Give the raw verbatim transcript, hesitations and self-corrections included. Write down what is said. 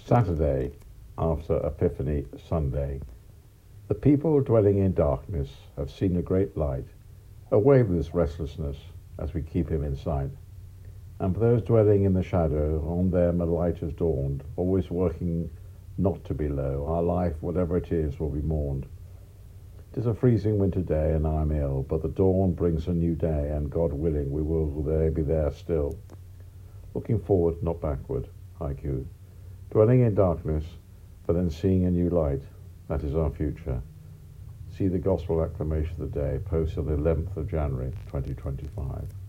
Saturday, after Epiphany Sunday, the people dwelling in darkness have seen a great light. Away with this restlessness as we keep him in sight. And for those dwelling in the shadow, on them a light has dawned, always working not to be low. Our life, whatever it is, will be mourned. It is a freezing winter day, and I am ill, but the dawn brings a new day, and God willing, we will there be there still. Looking forward, not backward. Haiku. Dwelling in darkness, but then seeing a new light. That is our future. See the Gospel Acclamation of the Day, posted on the eleventh of January, twenty twenty-five.